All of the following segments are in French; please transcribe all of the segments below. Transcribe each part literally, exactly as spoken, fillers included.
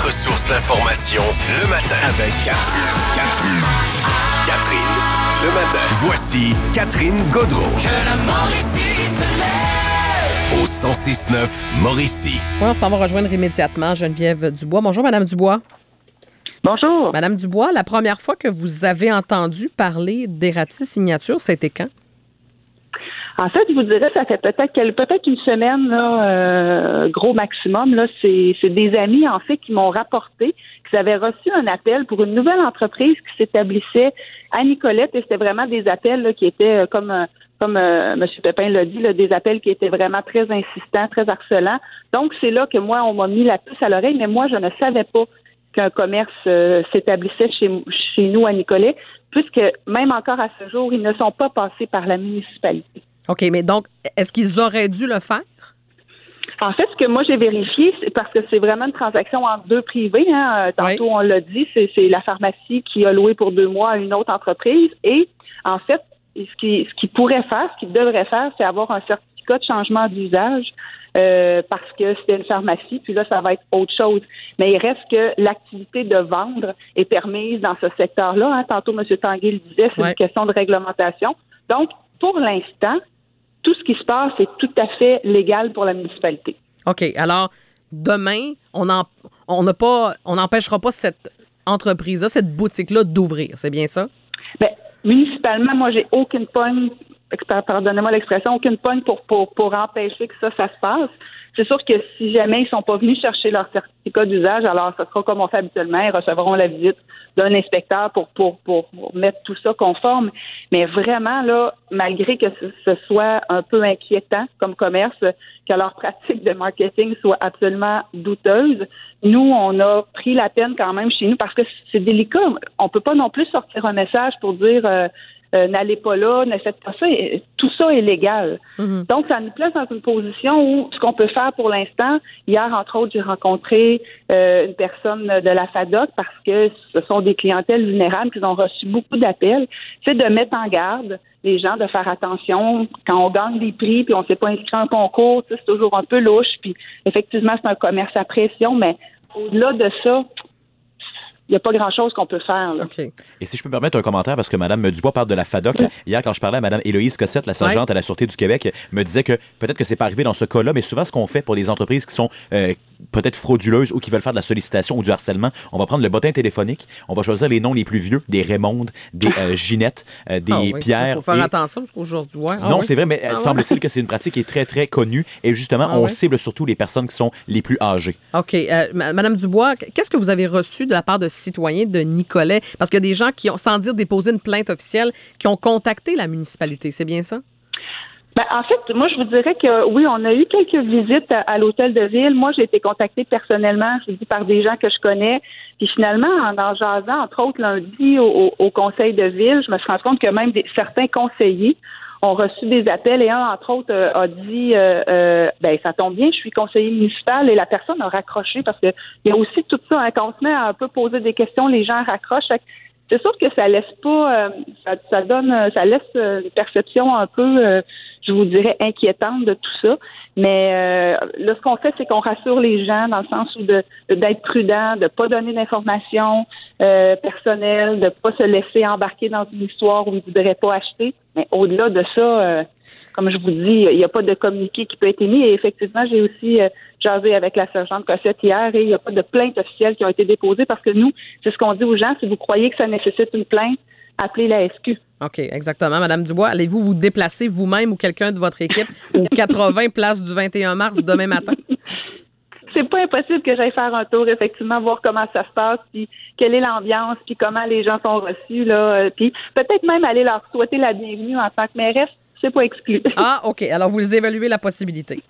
votre source d'information le matin. Avec Catherine. Catherine. Catherine, le matin. Voici Catherine Gaudreau. Que la Mauricie se lève. Au cent six neuf Mauricie. Oui, on s'en va rejoindre immédiatement Geneviève Dubois. Bonjour, Madame Dubois. Bonjour. Madame Dubois, la première fois que vous avez entendu parler d'Eratis Signature, c'était quand? En fait, je vous dirais, ça fait peut-être quel- peut-être une semaine, là, euh, gros maximum. Là, c'est, c'est des amis, en fait, qui m'ont rapporté qu'ils avaient reçu un appel pour une nouvelle entreprise qui s'établissait à Nicolette. Et c'était vraiment des appels là, qui étaient, euh, comme euh, comme euh, M. Pépin l'a dit, là, des appels qui étaient vraiment très insistants, très harcelants. Donc, c'est là que moi, on m'a mis la puce à l'oreille, mais moi, je ne savais pas qu'un commerce euh, s'établissait chez, chez nous à Nicolette, puisque même encore à ce jour, ils ne sont pas passés par la municipalité. OK, mais donc, est-ce qu'ils auraient dû le faire? En fait, ce que moi j'ai vérifié, c'est parce que c'est vraiment une transaction entre deux privés. Hein. Tantôt, Oui. on l'a dit, c'est, c'est la pharmacie qui a loué pour deux mois à une autre entreprise. Et en fait, ce qu'il ce qu'il pourrait faire, ce qu'il devrait faire, c'est avoir un certificat de changement d'usage euh, parce que c'était une pharmacie. Puis là, ça va être autre chose. Mais il reste que l'activité de vendre est permise dans ce secteur-là. Hein. Tantôt, M. Tanguay le disait, c'est Oui. une question de réglementation. Donc, pour l'instant, tout ce qui se passe est tout à fait légal pour la municipalité. OK, alors, demain, on n'en on n'a pas, on n'empêchera pas cette entreprise-là, cette boutique-là d'ouvrir, c'est bien ça? Bien, municipalement, moi, j'ai aucune pogne, pardonnez-moi l'expression, aucune pogne pour, pour, pour empêcher que ça, ça se passe. C'est sûr que si jamais ils sont pas venus chercher leur certificat d'usage, alors ce sera comme on fait habituellement, ils recevront la visite d'un inspecteur pour, pour, pour mettre tout ça conforme. Mais vraiment, là, malgré que ce, ce soit un peu inquiétant comme commerce, que leur pratique de marketing soit absolument douteuse, nous, on a pris la peine quand même chez nous parce que c'est délicat. On peut pas non plus sortir un message pour dire euh, Euh, n'allez pas là, ne faites pas ça. Tout ça est légal. Mm-hmm. Donc, ça nous place dans une position où ce qu'on peut faire pour l'instant, hier, entre autres, j'ai rencontré euh, une personne de la FADOC parce que ce sont des clientèles vulnérables qui ont reçu beaucoup d'appels. C'est de mettre en garde les gens, de faire attention quand on gagne des prix puis on ne s'est pas inscrit à un concours, c'est toujours un peu louche. Puis, effectivement, c'est un commerce à pression, mais au-delà de ça, il n'y a pas grand-chose qu'on peut faire. Là. OK. Et si je peux me permettre un commentaire, parce que Mme Dubois parle de la FADOC. Là, hier, quand je parlais à Mme Héloïse Cossette, la sergente ouais. à la Sûreté du Québec, me disait que peut-être que c'est pas arrivé dans ce cas-là, mais souvent, ce qu'on fait pour les entreprises qui sont euh, peut-être frauduleuses ou qui veulent faire de la sollicitation ou du harcèlement, on va prendre le bottin téléphonique, on va choisir les noms les plus vieux, des Raymonde, des euh, Ginette, euh, des ah oui. Pierre. Il faut faire et... attention parce qu'aujourd'hui... Ouais. Ah non, oui. c'est vrai, mais ah semble-t-il ouais. que c'est une pratique qui est très, très connue. Et justement, ah on ouais. cible surtout les personnes qui sont les plus âgées. OK. Euh, Madame Dubois, qu'est-ce que vous avez reçu de la part de citoyens de Nicollet? Parce qu'il y a des gens qui ont, sans dire déposer une plainte officielle, qui ont contacté la municipalité. C'est bien ça? Ben, en fait, moi, je vous dirais que oui, on a eu quelques visites à, à l'hôtel de ville. Moi, j'ai été contactée personnellement, je vous dis, par des gens que je connais. Puis finalement, en en jasant, entre autres, lundi au, au conseil de ville, je me suis rendu compte que même des, certains conseillers ont reçu des appels et un, entre autres, euh, a dit euh, euh, ben ça tombe bien, je suis conseiller municipal et la personne a raccroché parce que il y a aussi tout ça, hein, quand on se met à un peu poser des questions, les gens raccrochent. C'est sûr que ça laisse pas, euh, ça, ça donne, ça laisse euh, une perception un peu, euh, je vous dirais, inquiétante de tout ça. Mais euh, là, ce qu'on fait, c'est qu'on rassure les gens dans le sens où de, de d'être prudent, de pas donner d'informations euh, personnelles, de pas se laisser embarquer dans une histoire où ils ne voudraient pas acheter. Mais au-delà de ça, euh, comme je vous dis, il n'y a pas de communiqué qui peut être émis. Et effectivement, j'ai aussi euh, jasé avec la sergente Cossette hier et il n'y a pas de plaintes officielles qui ont été déposées parce que nous, c'est ce qu'on dit aux gens. Si vous croyez que ça nécessite une plainte, appelez la S Q. OK, exactement. Madame Dubois, allez-vous vous déplacer vous-même ou quelqu'un de votre équipe aux quatre-vingts places du vingt et un mars demain matin? C'est pas impossible que j'aille faire un tour, effectivement, voir comment ça se passe, puis quelle est l'ambiance, puis comment les gens sont reçus, là, puis peut-être même aller leur souhaiter la bienvenue en tant que mairesse, c'est pas exclu. Ah, OK. Alors, vous évaluez la possibilité.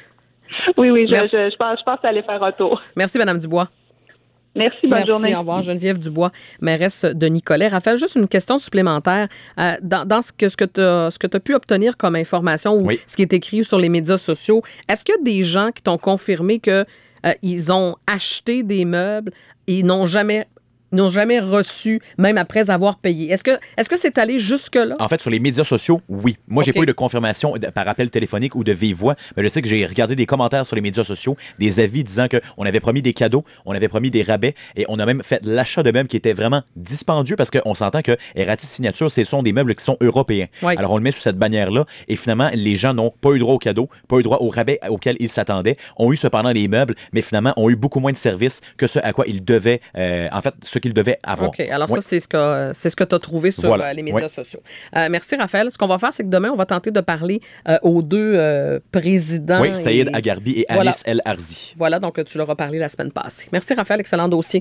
Oui, oui, je, je, je, pense, je pense aller faire un tour. Merci, Madame Dubois. Merci, bonne Merci, journée. Au revoir, Geneviève Dubois, mairesse de Nicollet. Raphaël, juste une question supplémentaire. Euh, dans, dans ce que, ce que tu as ce que tu as pu obtenir comme information ou oui. ce qui est écrit sur les médias sociaux, est-ce qu'il y a des gens qui t'ont confirmé que euh, ils ont acheté des meubles et n'ont jamais Ils n'ont jamais reçu, même après avoir payé. Est-ce que est-ce que c'est allé jusque-là? En fait, sur les médias sociaux, oui. Moi, j'ai Okay. pas eu de confirmation de- par appel téléphonique ou de vive voix, mais je sais que j'ai regardé des commentaires sur les médias sociaux, des avis disant qu'on avait promis des cadeaux, on avait promis des rabais, et on a même fait l'achat de meubles qui était vraiment dispendieux parce qu'on s'entend que Eratis Signature, ce sont des meubles qui sont européens. Oui. Alors, on le met sous cette bannière-là, et finalement, les gens n'ont pas eu droit aux cadeaux, pas eu droit aux rabais auxquels ils s'attendaient, ont eu cependant les meubles, mais finalement, ont eu beaucoup moins de services que ce à quoi ils devaient, euh, en fait, ce qu'ils devaient avoir. OK. Alors, Oui. ça, c'est ce que, c'est ce que tu as trouvé sur Voilà. euh, les médias Oui. sociaux. Euh, merci, Raphaël. Ce qu'on va faire, c'est que demain, on va tenter de parler euh, aux deux euh, présidents. Oui, Saïd et- Agharbi et Voilà. Alice El Arzi. Voilà, donc tu leur as parlé la semaine passée. Merci, Raphaël. Excellent dossier.